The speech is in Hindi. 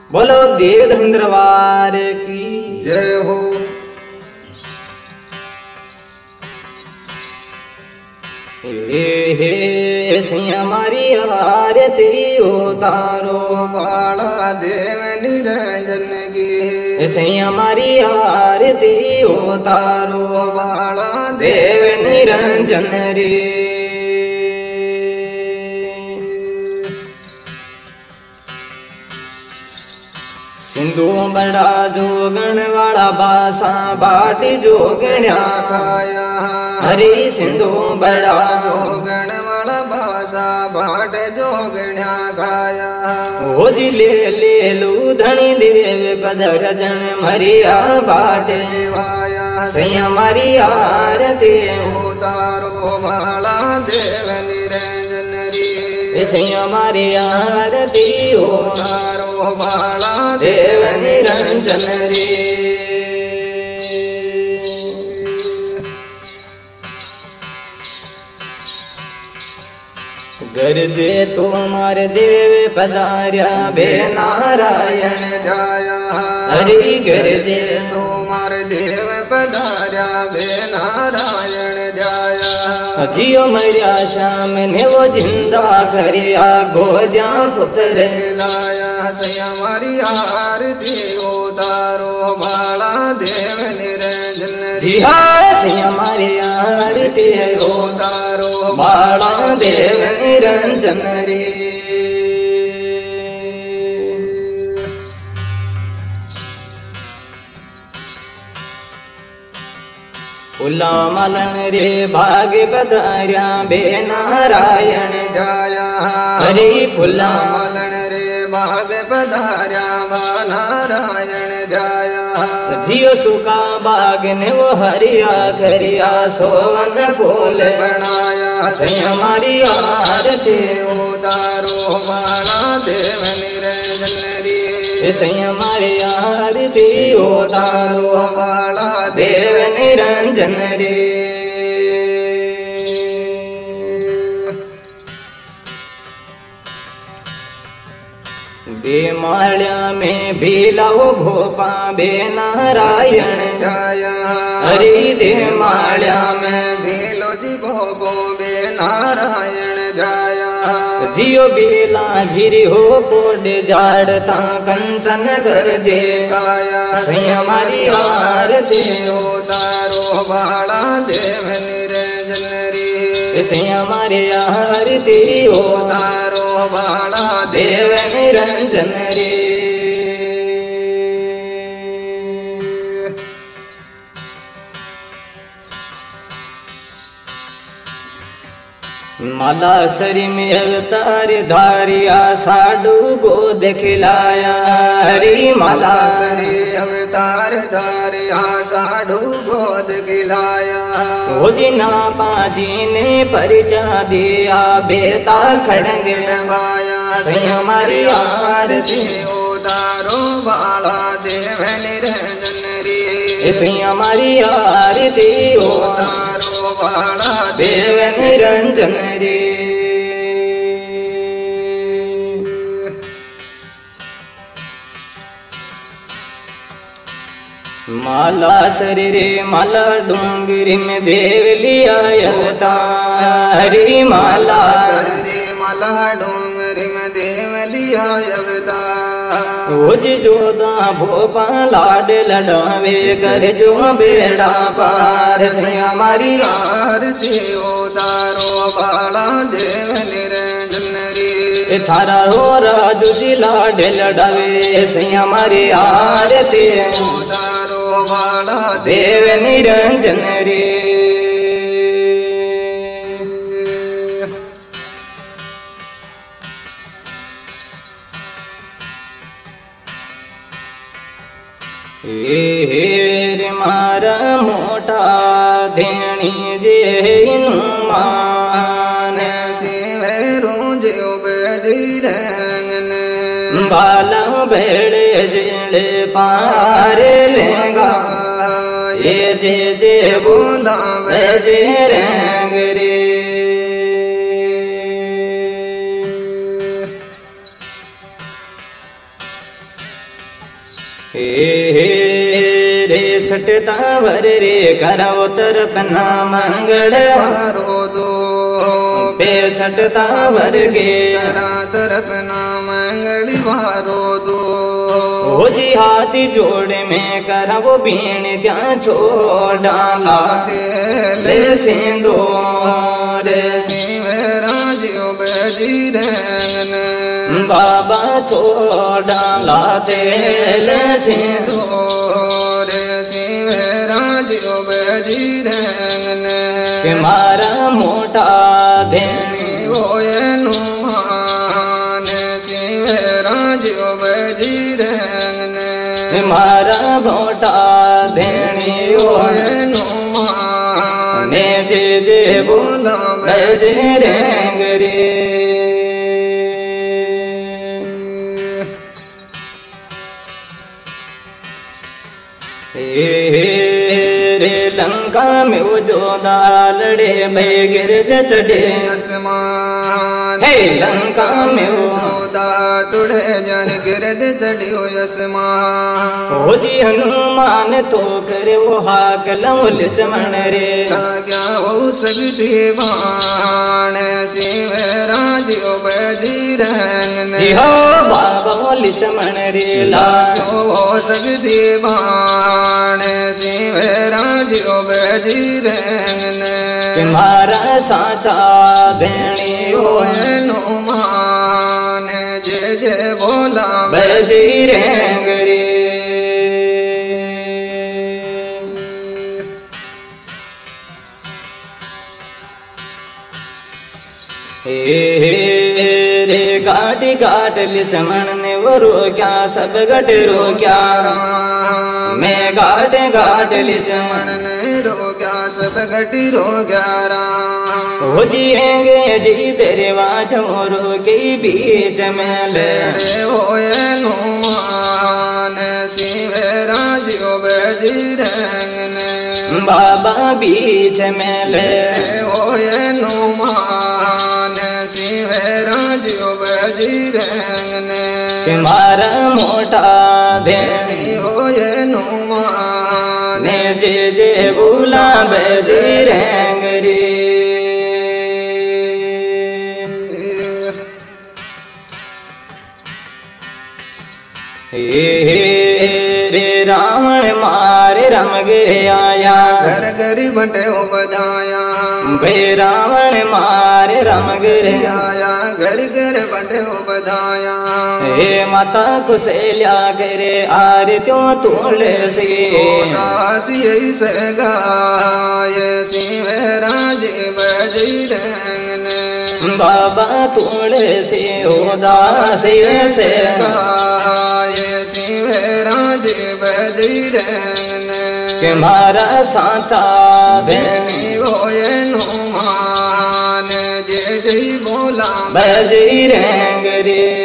बोलो देव धरिंद्रवार की जय हो। हे सैया मारी आरती उतारो बाला देव निरंजन की सैया मारी आरती उतारो बाला देव निरंजन रे। सिंधु बड़ा जोगण वाला बासा बाट जोगण्या खाया हरी सिंधु बड़ा जोगण वाला भाषा बाट जोगण्या खाया ओ जी ले लू धनी देव पधर जन मरिया बाट जीवाया सैया मारी आरती उतारो बाला देव निरंजन रे सैया मारी आरती उतारो बाला देव निरंजन रे। गरजे तुम्हार देव पधार्या बे नारायण जाया हरि गरजे तुम्हार देव पधार्या बे नारायण जाया जियो मरिया श्याम ने वो जिंदा करिया गोद्या पुत्र लाया सैया मारी आरती उतारो बाला देव निरंजन जी हाँ सैया मारी आरती उतारो बाला देव निरंजन रे। फुला मलन रे भाग पधार्या बे नारायण जाया हरि फुला मलन रे भाग पधार्या बा नारायण जाया जियो सुका बाग ने वो हरिया करिया सोवन फूल बनाया सैया मारी आरती उतारो बाला देव निरंजन रे सैया मारी आरती उतारो बाला देव निरंजन रे। दे माल्या में भी लव भोपा बे नारायण जाया हरि दे माल्या में भेलो जी भोगो बे नारायण जाया जियो बेला झिरी हो कोड जाड़ता कंचन कर दे गाया सैया मारी आरती उतारो बाला देव निरंजन रे सैया मारी आरती उतारो बाला देव निरंजन रे। माला सरी में अवतार धारिया साडू गो दिखलाया हरी माला सरी अवतार धारिया साधु गोद गिलाया ओ जी ना पाजी ने परिचा दिया बेता खड़ंग नवाया सैया मारी आरती उतारो बाला देव निरंजन रे सैया मारी आरती उतारो बाला देव निरंजन रे। माला शरीरे माला डोंगरी में देव लिया अवतार हरी माला रे माला डोंगरी में देव लिया अवतार ओज जोदा भोपा लाड लड़ावे कर जो बेड़ा पार सैया मारी आरती उतारो बाला देव निरंजन रे थारा हो राजू जी लाड लड़ावे सैया मारी आरती उतारो बाला देव निरंजन रे। रे मारा मोटा धेणी जे मान शिवेरू जो बजी रंगन बाला बेड़े जेड़े पार लेगा ये जे बोला बजे रंग रे। रे छठता वर रे करो तरपना मंगल वारो दो पे छठता वर गे करा तरपना मंगल वारो दो ओ जी हाथी जोड़ में करवो बीण त्या छोड़ डाला ले सिंदूर राजियो बजी रंगन बाबा छोड़ डाला तेल सिंदूर शिव राजियो बजी रंगन के मारा मोटा देनी ओयनु मान शिव राजियो बजी रंगन मारा मोटा देनी ओयनु मान ने जे जे बोला बजे रेंग रे रे लंका में वो जोधा लड़े भय गिरद चढ़े आसमान हे लंका में वो जोदा तुड़े जन गिरद चढ़ियो आसमान ओ जी हनुमान तो करे वो हाक लौल चमन रे क्या हो सकती बाण शिव राजियो बजी रंगन जी हो बाबा बोल चमन रे ला हो सकती बाण शिव राजियो बजी रंगन के मारा साचा देनी हो हनुमान जय जय बोला बजी रेंग रे रे गाटी गाट ले चमन ने वो रो क्या सब गट रो क्या मैं गाट गाट ले चमन मन रो गया सब घटी रो गया राम हो जिएंगे जी तेरे वाज मोरो के बीच में ले होए नुमान शिव राजियो बजी रंगन बाबा बीच में ले होए नुमान शिव राजियो बजी रंगन के मारा मोटा देनी होए नुमान ने जे जे बोला बजी रेंग रे रे रावण मारे राम गिरे आया घर गरी बटे हो बजाया बे रावण मारे राम गिरे आया घर घर बटे हो बजाया हे माता कुशल्या करे आरत्यों तुलसी दासी से गाय शिव राजे बजी रंगन बाबा तुलसी उदासी से गाय शिव राजे बजी रंगन के मारा साचा देनी होए नुमान जय जय बोला बजी रेंग रे